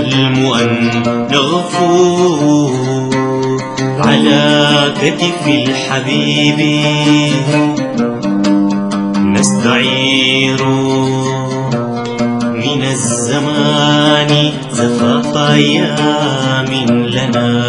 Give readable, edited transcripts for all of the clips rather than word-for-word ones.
الحلم أن نغفو على كتف الحبيب نستعير من الزمان زفاف أيام لنا.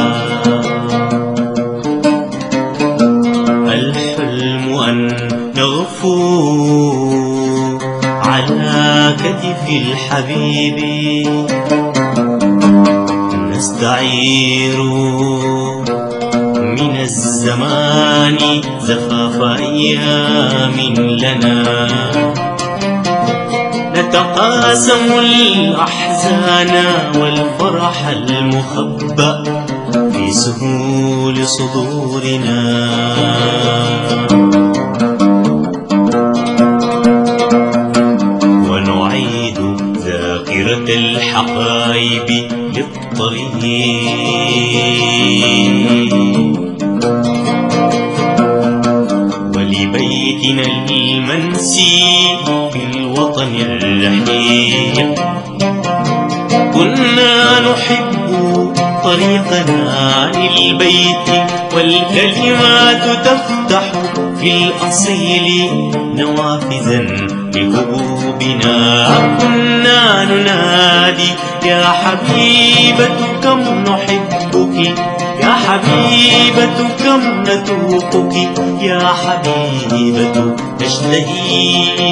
الحلم أن نغفو على كتف الحبيب نستعير من الزمان زفاف أيام لنا. نتقاسم الأحزان والفرح المخبأ في سهول صدورنا. ونعيد ذاكرة الحقائب للطريق ولبيتنا المنسي في الوطن الرحيم. كنا نحب طريقنا للبيت والكلمات تفتح في الأصيل نوافذا لهبوبنا. كنا ننادي يا حبيبة كم نحبك، يا حبيبة كم نتوقك، يا حبيبة نشتهي.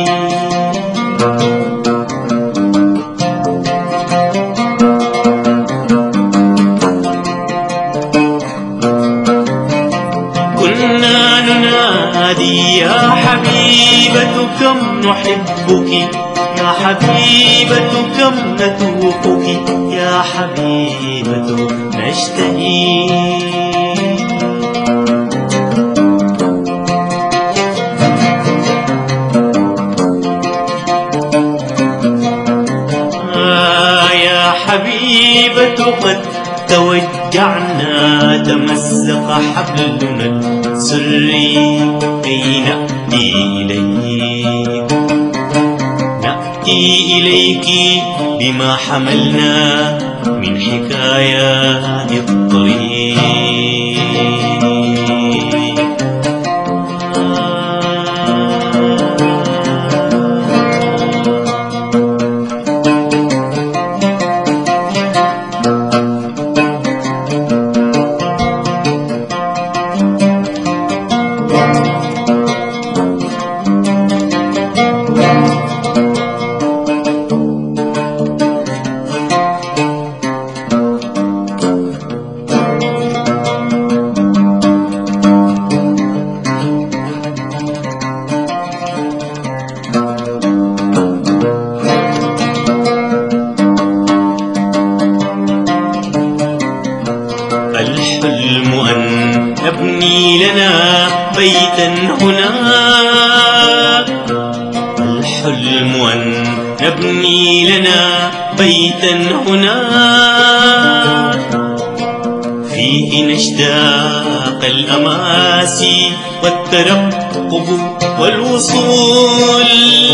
كنا ننادي يا حبيبة كم نحبك، يا حبيبة كم نتوقك، يا حبيبة نشتهي. يا حبيبة قد توجعنا تمزق حبلنا السري كي نأتي إليك، نأتي إليك بما حملنا من حكايات الطريق. الحلم أن نبني لنا بيتا هنا. الحلم أن نبني لنا بيتا هنا فيه نشتاق الأماسي والترقب والوصول.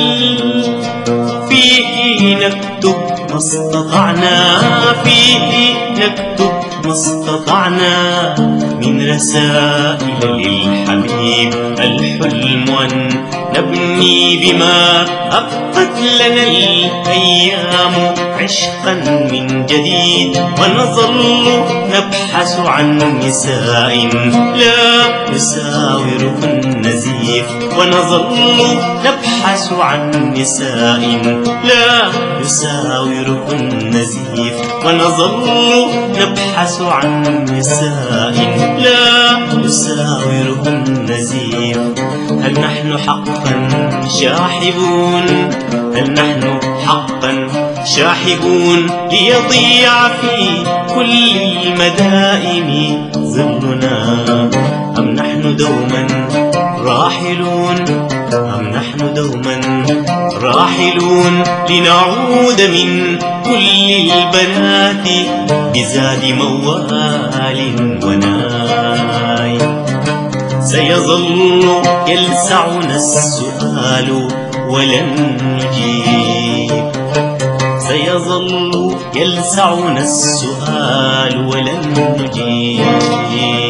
فيه نكتب ما استطعنا، فيه نكتب ما استطعنا من رسائل للحبيب. الحلم أن نبني بما أبقت لنا الأيام عشقا من جديد، ونظل نبحث عن نساء لا يساورهن زيف، ونظل نبحث عن نساء لا يساورهن زيف، ونظل نبحث عن نساء لا يساورهن زيف. هل نحن حقا شاحبون؟ هل نحن حقا شاحبون ليضيع في كل المدائن ظلنا؟ أم نحن دوما راحلون؟ أم نحن دوما راحلون لنعود من كل البنات بزاد موال وناي؟ سيظل يلسعنا السؤال ولن نجيب، سيظل ونظل يلسعنا السؤال ولن نجيب.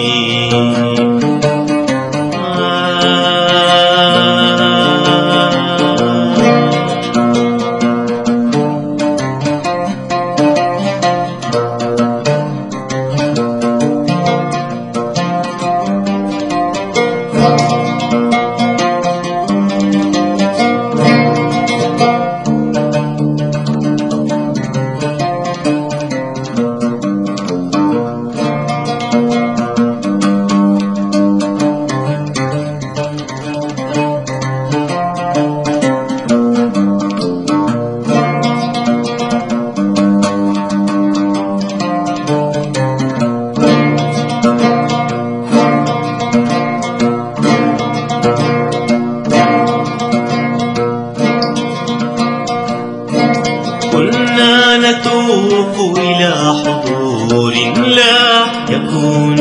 كنا نتوق إلى حضور لا يكون،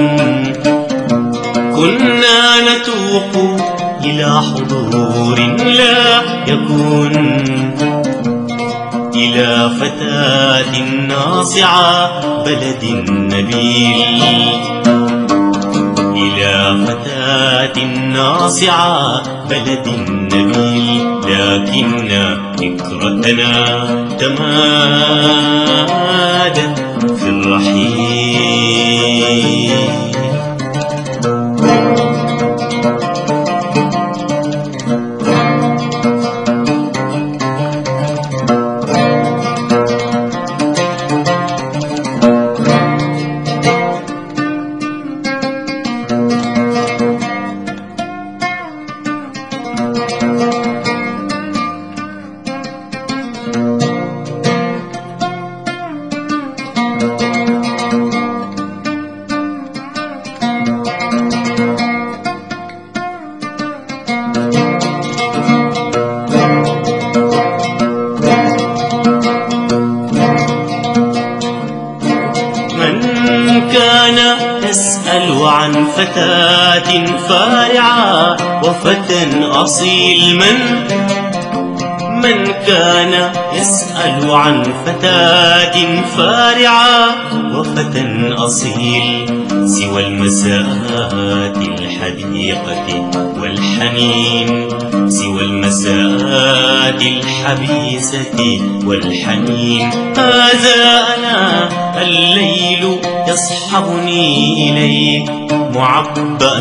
كنا نتوق إلى حضور لا يكون، إلى فتاة ناصعة بلد نبيل، إلى فتاة ناصعة بلد نبيل، لكن فكرتنا تمادت في الرحيل. كان يسأل عن فتاة فارعة وفتى أصيل، من كان يسأل عن فتاة فارعة وفتى أصيل، سوى المساءات الحديقة والحنين، سوى المساءات الحبيسة والحنين. هذا أنا الليل يصحبني إليك معبأ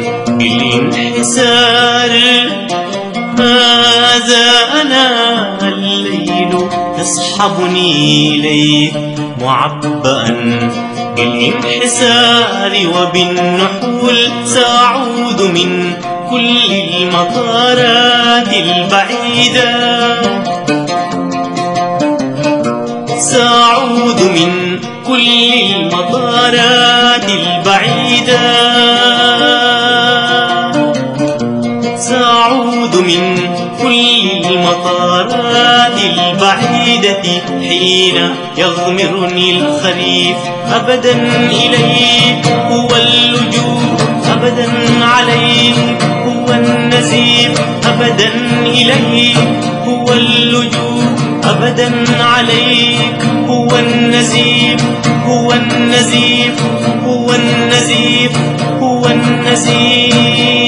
بالانحسار، هذا أنا الليل يصحبني إليك معبأ بالانحسار، وبالنحول سأعود من كل المطارات البعيدة، سأعود من كل المطارات البعيدة، سأعود من كل المطارات البعيدة حين يغمرني الخريف. أبدا إليك هو اللجوء، أبدا عليك هو النزيف، أبدا إليك هو اللجوء، أبدا عليك هو النزيف، هو النزيف، هو النزيف، هو النزيف.